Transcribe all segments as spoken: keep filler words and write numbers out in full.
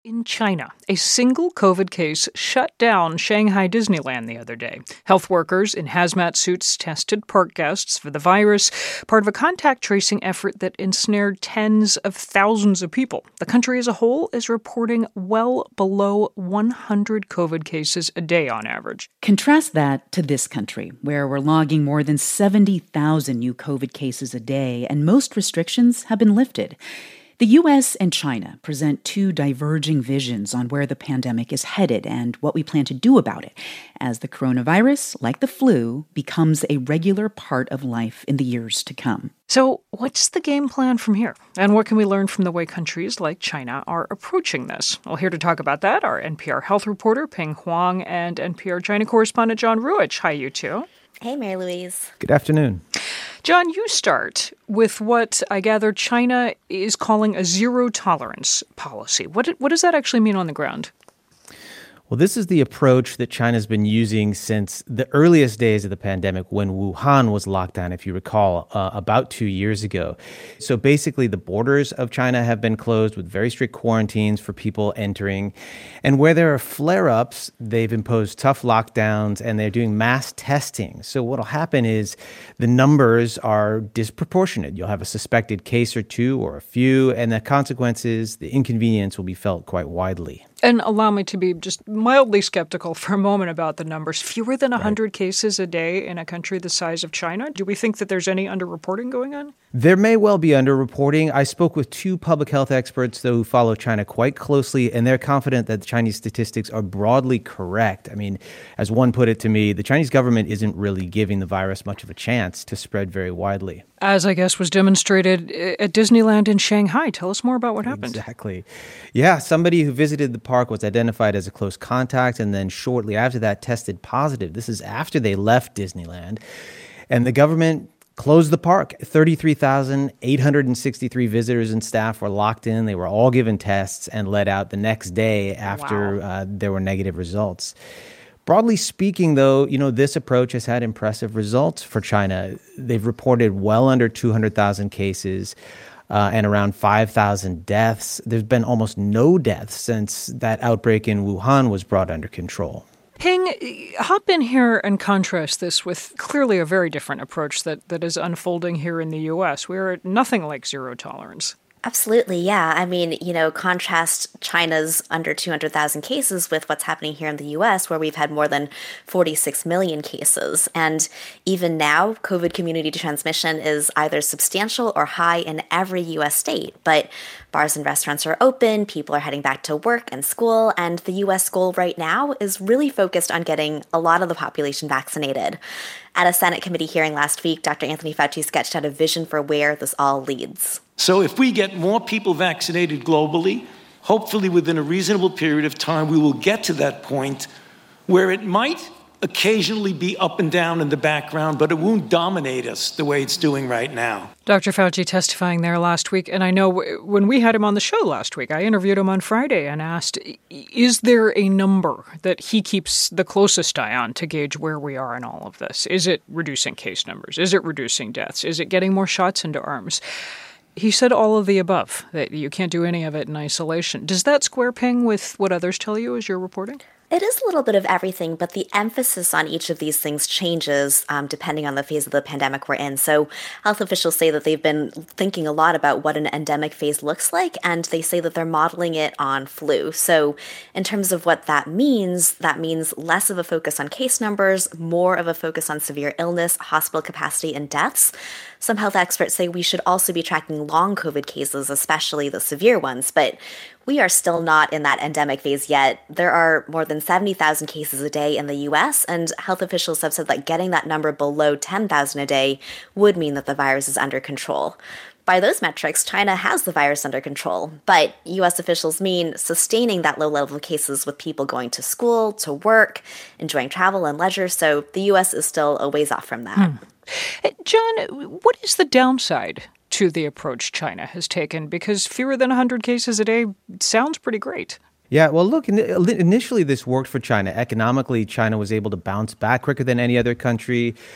In China, a single COVID case shut down Shanghai Disneyland the other day. Health workers in hazmat suits tested park guests for the virus, part of a contact tracing effort that ensnared tens of thousands of people. The country as a whole is reporting well below one hundred COVID cases a day on average. Contrast that to this country, where we're logging more than seventy thousand new COVID cases a day, and most restrictions have been lifted. The U S and China present two diverging visions on where the pandemic is headed and what we plan to do about it as the coronavirus, like the flu, becomes a regular part of life in the years to come. So what's the game plan from here? And what can we learn from the way countries like China are approaching this? Well, here to talk about that are N P R health reporter Pien Huang and N P R China correspondent John Ruwitch. Hi, you two. Hey, Mary Louise. Good afternoon. John, you start with what I gather China is calling a zero-tolerance policy. What what does that actually mean on the ground? Well, this is the approach that China's been using since the earliest days of the pandemic when Wuhan was locked down, if you recall, uh, about two years ago. So basically, the borders of China have been closed with very strict quarantines for people entering. And where there are flare-ups, they've imposed tough lockdowns and they're doing mass testing. So what'll happen is the numbers are disproportionate. You'll have a suspected case or two or a few, and the consequences, the inconvenience will be felt quite widely. And allow me to be just mildly skeptical for a moment about the numbers. Fewer than one hundred right. cases a day in a country the size of China? Do we think that there's any underreporting going on? There may well be underreporting. I spoke with two public health experts, though, who follow China quite closely, and they're confident that the Chinese statistics are broadly correct. I mean, as one put it to me, the Chinese government isn't really giving the virus much of a chance to spread very widely. As I guess was demonstrated at Disneyland in Shanghai. Tell us more about what happened. Exactly. Yeah, somebody who visited the park was identified as a close contact and then shortly after that tested positive. This is after they left Disneyland. And the government closed the park. thirty-three thousand eight hundred sixty-three visitors and staff were locked in. They were all given tests and let out the next day after wow. uh, there were negative results. Broadly speaking, though, you know, this approach has had impressive results for China. They've reported well under two hundred thousand cases uh, and around five thousand deaths. There's been almost no deaths since that outbreak in Wuhan was brought under control. Pien, hop in here and contrast this with clearly a very different approach that, that is unfolding here in the U S. We're at nothing like zero tolerance. Absolutely, yeah. I mean, you know, contrast China's under two hundred thousand cases with what's happening here in the U S, where we've had more than forty-six million cases. And even now, COVID community transmission is either substantial or high in every U S state. But bars and restaurants are open, people are heading back to work and school, and the U S goal right now is really focused on getting a lot of the population vaccinated. At a Senate committee hearing last week, Doctor Anthony Fauci sketched out a vision for where this all leads. So if we get more people vaccinated globally, hopefully within a reasonable period of time, we will get to that point where it might occasionally be up and down in the background, but it won't dominate us the way it's doing right now. Doctor Fauci testifying there last week, and I know when we had him on the show last week, I interviewed him on Friday and asked, is there a number that he keeps the closest eye on to gauge where we are in all of this? Is it reducing case numbers? Is it reducing deaths? Is it getting more shots into arms? He said all of the above, that you can't do any of it in isolation. Does that square ping with what others tell you as you're reporting? It is a little bit of everything, but the emphasis on each of these things changes um, depending on the phase of the pandemic we're in. So health officials say that they've been thinking a lot about what an endemic phase looks like, and they say that they're modeling it on flu. So in terms of what that means, that means less of a focus on case numbers, more of a focus on severe illness, hospital capacity, and deaths. Some health experts say we should also be tracking long COVID cases, especially the severe ones, but we are still not in that endemic phase yet. There are more than seventy thousand cases a day in the U S, and health officials have said that getting that number below ten thousand a day would mean that the virus is under control. By those metrics, China has the virus under control, but U S officials mean sustaining that low level of cases with people going to school, to work, enjoying travel and leisure, so the U S is still a ways off from that. Hmm. John, what is the downside to the approach China has taken? Because fewer than one hundred cases a day sounds pretty great. Yeah, well, look, initially this worked for China. Economically, China was able to bounce back quicker than any other country.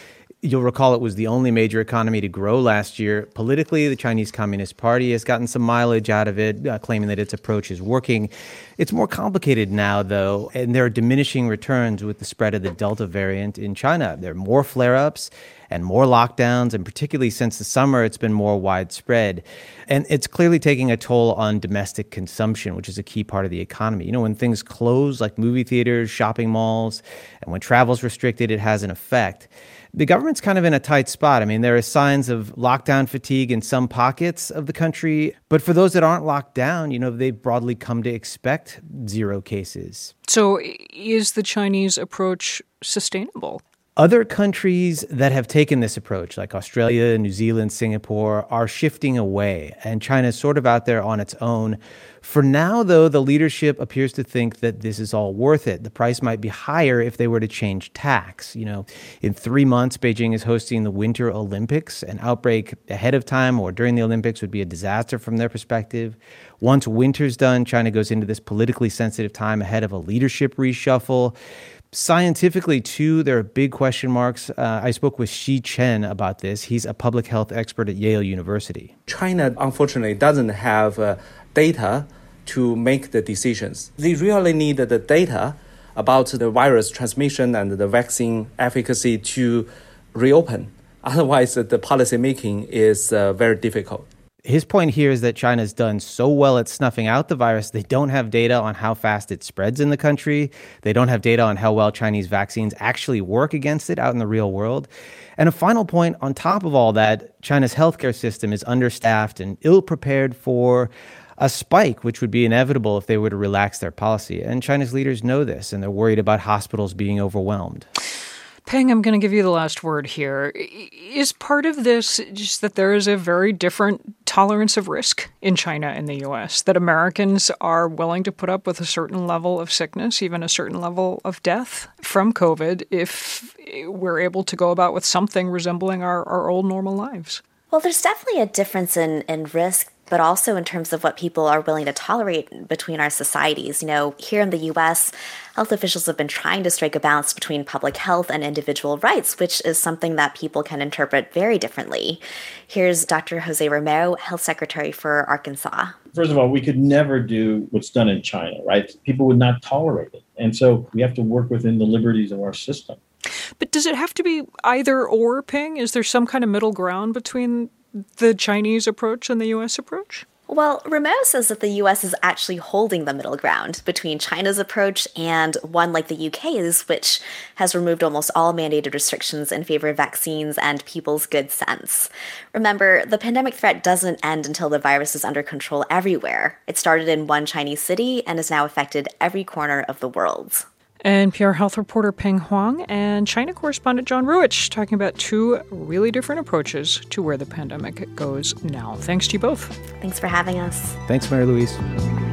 You'll recall it was the only major economy to grow last year. Politically, the Chinese Communist Party has gotten some mileage out of it, uh, claiming that its approach is working. It's more complicated now, though, and there are diminishing returns with the spread of the Delta variant in China. There are more flare-ups and more lockdowns, and particularly since the summer, it's been more widespread. And it's clearly taking a toll on domestic consumption, which is a key part of the economy. You know, when things close, like movie theaters, shopping malls, and when travel's restricted, it has an effect. The government's kind of in a tight spot. I mean, there are signs of lockdown fatigue in some pockets of the country, but for those that aren't locked down, you know, they've broadly come to expect zero cases. So is the Chinese approach sustainable? Other countries that have taken this approach, like Australia, New Zealand, Singapore, are shifting away, and China is sort of out there on its own. For now, though, the leadership appears to think that this is all worth it. The price might be higher if they were to change tax. You know, in three months, Beijing is hosting the Winter Olympics. An outbreak ahead of time or during the Olympics would be a disaster from their perspective. Once winter's done, China goes into this politically sensitive time ahead of a leadership reshuffle. Scientifically, too, there are big question marks. Uh, I spoke with Xi Chen about this. He's a public health expert at Yale University. China, unfortunately, doesn't have uh, data to make the decisions. They really need the data about the virus transmission and the vaccine efficacy to reopen. Otherwise, the policy making is uh, very difficult. His point here is that China's done so well at snuffing out the virus, they don't have data on how fast it spreads in the country. They don't have data on how well Chinese vaccines actually work against it out in the real world. And a final point, on top of all that, China's healthcare system is understaffed and ill-prepared for a spike, which would be inevitable if they were to relax their policy. And China's leaders know this, and they're worried about hospitals being overwhelmed. Peng, I'm going to give you the last word here. Is part of this just that there is a very different tolerance of risk in China and the U S, that Americans are willing to put up with a certain level of sickness, even a certain level of death from COVID, if we're able to go about with something resembling our, our old normal lives? Well, there's definitely a difference in, in risk, but also in terms of what people are willing to tolerate between our societies. You know, here in the U S, health officials have been trying to strike a balance between public health and individual rights, which is something that people can interpret very differently. Here's Doctor Jose Romero, Health Secretary for Arkansas. First of all, we could never do what's done in China, right? People would not tolerate it. And so we have to work within the liberties of our system. But does it have to be either or, Peng? Is there some kind of middle ground between the Chinese approach and the U S approach? Well, Romero says that the U S is actually holding the middle ground between China's approach and one like the U K's, which has removed almost all mandated restrictions in favor of vaccines and people's good sense. Remember, the pandemic threat doesn't end until the virus is under control everywhere. It started in one Chinese city and has now affected every corner of the world. N P R health reporter Peng Huang and China correspondent John Ruwitch talking about two really different approaches to where the pandemic goes now. Thanks to you both. Thanks for having us. Thanks, Mary Louise.